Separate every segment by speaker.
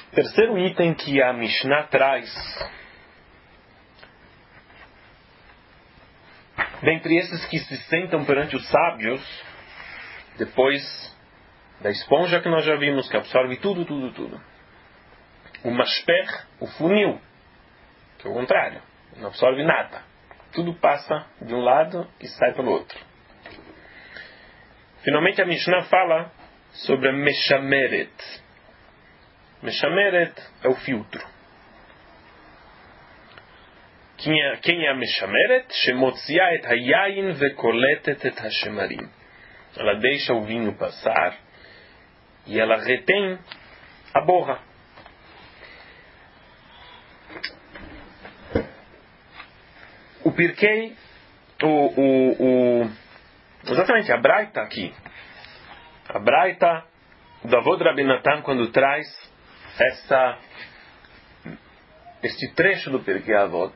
Speaker 1: Terceiro item que a Mishnah traz, dentre esses que se sentam perante os sábios, depois da esponja que nós já vimos, que absorve tudo. O mashper, o funil, que é o contrário, não absorve nada. Tudo passa de um lado e sai pelo outro. Finalmente a Mishnah fala sobre a meshameret. Meshameret é o filtro. Quem é a meshameret? Shemotzia et hayayin vekoletet et hashemarim. Ela deixa o vinho passar e ela retém a borra. O Pirkei, exatamente, a Braita aqui. A Braita do avô de Rabi Natan, quando traz este trecho do Pirkei Avot,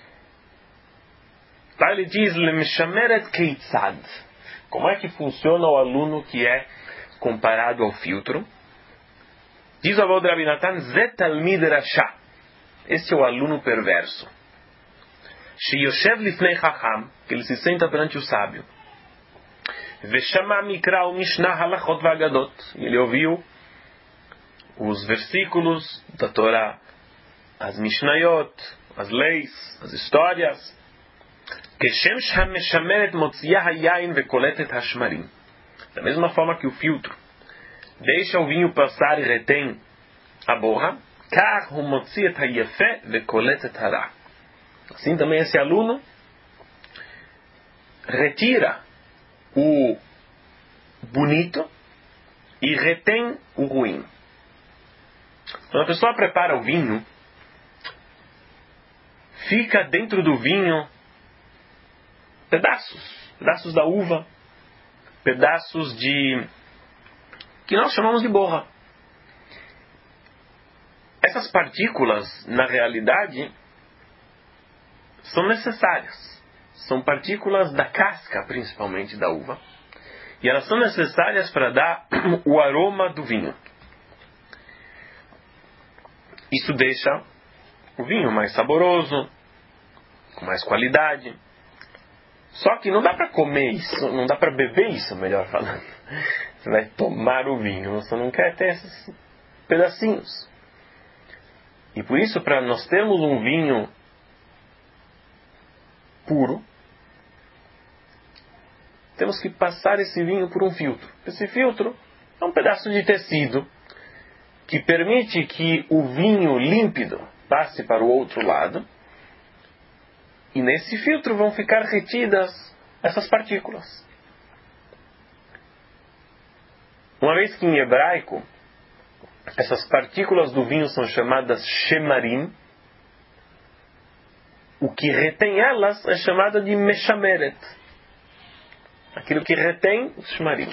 Speaker 1: lá ele diz, Lemeshameret keitzad. Como é que funciona o aluno que é comparado ao filtro? Diz o avô de Rabi Natan, Zetalmid Rasha. Esse é o aluno perverso. Sheyoshev lifnei chacham, que ele se senta perante o sábio. Veshama mikra mishnah halachot vagadot. Ele ouviu os versículos da Torá, as mishnayot, as leis, as histórias. Keshem shameshameret motziyah hayayin vekoletet hashmarim. Da mesma forma que o filtro deixa o vinho passar e retém a borra, kach hu motzi et hayefeh vekoletet hara. Assim também esse aluno retira o bonito e retém o ruim. Quando a pessoa prepara o vinho, fica dentro do vinho pedaços da uva, pedaços que nós chamamos de borra. Essas partículas, na realidade, são necessárias. São partículas da casca, principalmente da uva. E elas são necessárias para dar o aroma do vinho. Isso deixa o vinho mais saboroso, com mais qualidade. Só que não dá para comer isso, não dá para beber isso, melhor falando. Você vai tomar o vinho, você não quer ter esses pedacinhos. E por isso, para nós termos um vinho puro, temos que passar esse vinho por um filtro. Esse filtro é um pedaço de tecido que permite que o vinho límpido passe para o outro lado. E nesse filtro vão ficar retidas essas partículas. Uma vez que em hebraico essas partículas do vinho são chamadas shemarim, o que retém elas é chamado de meshameret. Aquilo que retém os shemarim.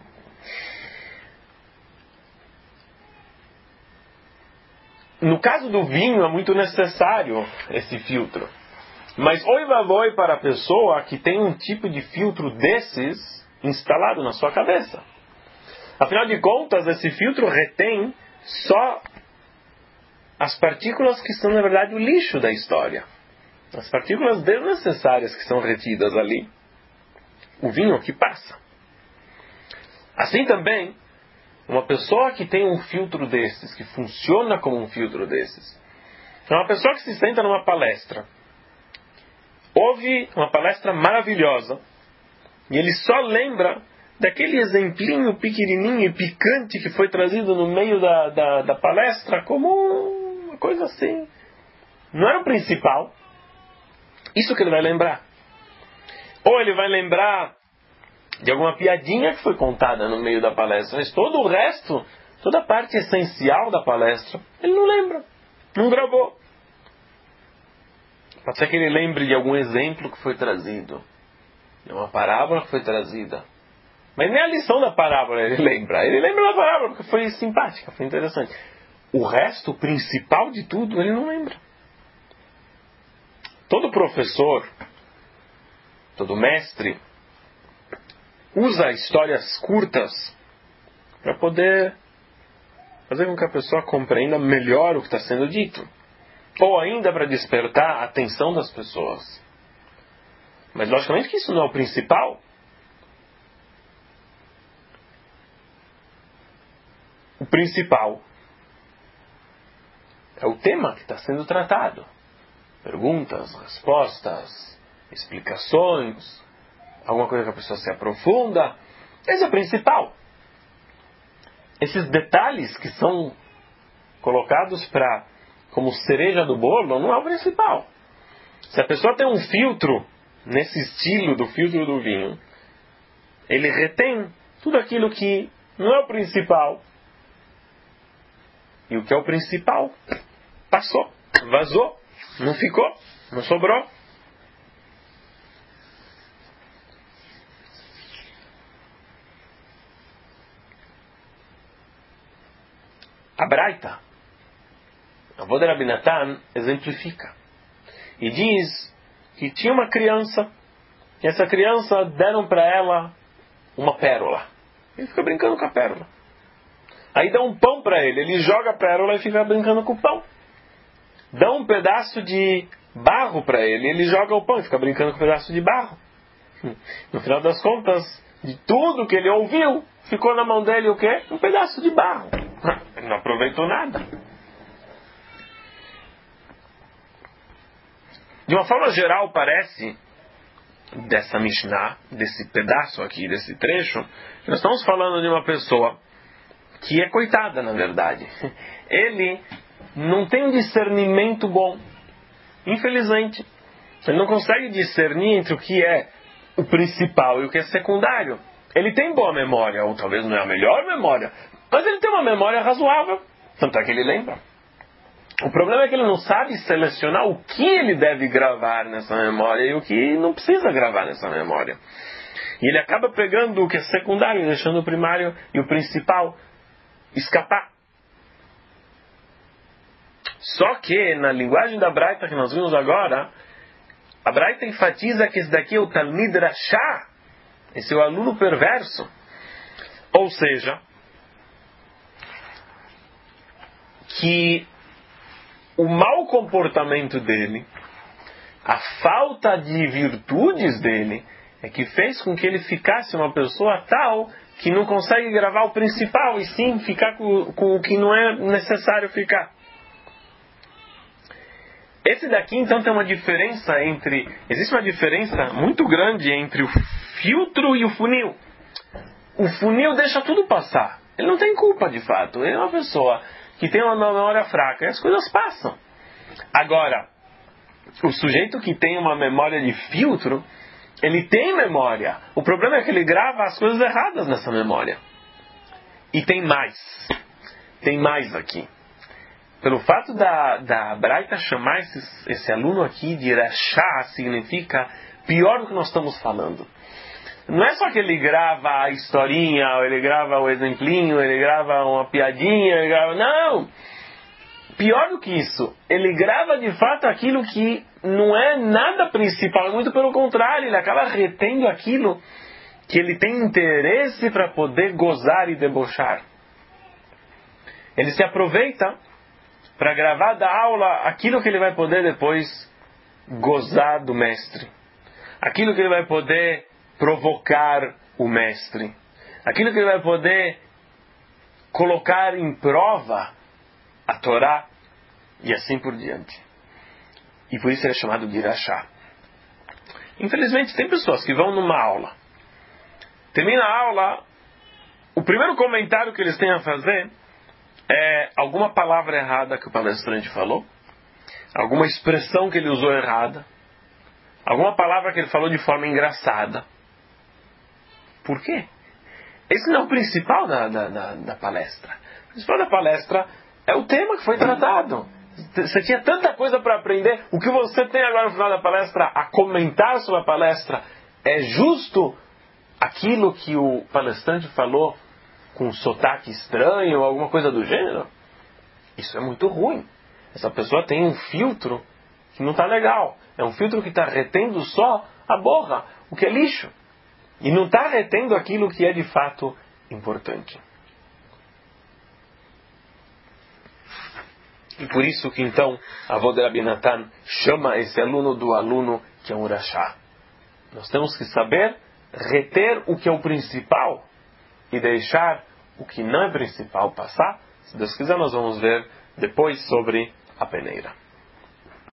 Speaker 1: No caso do vinho é muito necessário esse filtro. Mas oi vavoi para a pessoa que tem um tipo de filtro desses instalado na sua cabeça. Afinal de contas, esse filtro retém só as partículas que são, na verdade, o lixo da história. As partículas desnecessárias que são retidas ali. O vinho que passa. Assim também, uma pessoa que tem um filtro desses, que funciona como um filtro desses, é uma pessoa que se senta numa palestra, ouve uma palestra maravilhosa, e ele só lembra daquele exemplinho pequenininho e picante que foi trazido no meio da palestra como uma coisa assim. Não era o principal. Isso que ele vai lembrar. Ou ele vai lembrar de alguma piadinha que foi contada no meio da palestra, mas todo o resto, toda a parte essencial da palestra, ele não lembra, não gravou. Pode ser que ele lembre de algum exemplo que foi trazido, de uma parábola que foi trazida, mas nem a lição da parábola ele lembra. Ele lembra da parábola porque foi simpática, foi interessante. O resto, o principal de tudo, ele não lembra. Todo professor, todo mestre, usa histórias curtas para poder fazer com que a pessoa compreenda melhor o que está sendo dito. Ou ainda para despertar a atenção das pessoas. Mas logicamente que isso não é o principal. O principal é o tema que está sendo tratado. Perguntas, respostas, explicações, alguma coisa que a pessoa se aprofunda. Esse é o principal. Esses detalhes que são colocados como cereja do bolo não é o principal. Se a pessoa tem um filtro nesse estilo do filtro do vinho, ele retém tudo aquilo que não é o principal. E o que é o principal passou, vazou, não ficou, não sobrou. A Braita, a avó de Rabi Natan, exemplifica. E diz que tinha uma criança, e essa criança deram para ela uma pérola. Ele fica brincando com a pérola. Aí dá um pão para ele, ele joga a pérola e fica brincando com o pão. Dá um pedaço de barro para ele, ele joga o pão e fica brincando com o pedaço de barro. No final das contas, de tudo que ele ouviu, ficou na mão dele o quê? Um pedaço de barro. Ele não aproveitou nada. De uma forma geral, parece, dessa Mishnah, desse pedaço aqui, desse trecho, nós estamos falando de uma pessoa que é coitada, na verdade. Ele não tem um discernimento bom. Infelizmente. Ele não consegue discernir entre o que é o principal e o que é secundário. Ele tem boa memória, ou talvez não é a melhor memória, mas ele tem uma memória razoável. Tanto é que ele lembra. O problema é que ele não sabe selecionar o que ele deve gravar nessa memória e o que não precisa gravar nessa memória. E ele acaba pegando o que é secundário e deixando o primário e o principal escapar. Só que, na linguagem da Braita que nós vimos agora, a Braita enfatiza que esse daqui é o Talmid Rasha, esse é o aluno perverso. Ou seja, que o mau comportamento dele, a falta de virtudes dele, é que fez com que ele ficasse uma pessoa tal que não consegue gravar o principal e sim ficar com o que não é necessário ficar. Esse daqui então tem uma diferença existe uma diferença muito grande entre o filtro e o funil. O funil deixa tudo passar. Ele não tem culpa de fato. Ele é uma pessoa que tem uma memória fraca e as coisas passam. Agora, o sujeito que tem uma memória de filtro, ele tem memória. O problema é que ele grava as coisas erradas nessa memória. E tem mais. Tem mais aqui. Pelo fato da Braita chamar esse aluno aqui de Rasha, significa pior do que nós estamos falando. Não é só que ele grava a historinha, ou ele grava o exemplinho, ele grava uma piadinha, ele grava... Não! Pior do que isso, ele grava de fato aquilo que não é nada principal, muito pelo contrário, ele acaba retendo aquilo que ele tem interesse para poder gozar e debochar. Ele se aproveita para gravar da aula aquilo que ele vai poder depois gozar do mestre. Aquilo que ele vai poder provocar o mestre. Aquilo que ele vai poder colocar em prova a Torá e assim por diante. E por isso ele é chamado de Rasha. Infelizmente tem pessoas que vão numa aula. Termina a aula, o primeiro comentário que eles têm a fazer é alguma palavra errada que o palestrante falou, alguma expressão que ele usou errada, alguma palavra que ele falou de forma engraçada. Por quê? Esse não é o principal da palestra. O principal da palestra é o tema que foi tratado. Você tinha tanta coisa para aprender. O que você tem agora no final da palestra a comentar sobre a palestra é justo aquilo que o palestrante falou com um sotaque estranho ou alguma coisa do gênero? Isso é muito ruim. Essa pessoa tem um filtro que não está legal. É um filtro que está retendo só a borra, o que é lixo. E não está retendo aquilo que é de fato importante. E por isso que então avô de Rabi Natan chama esse aluno do aluno que é um rachá. Nós temos que saber reter o que é o principal e deixar o que não é principal passar. Se Deus quiser, nós vamos ver depois sobre a peneira.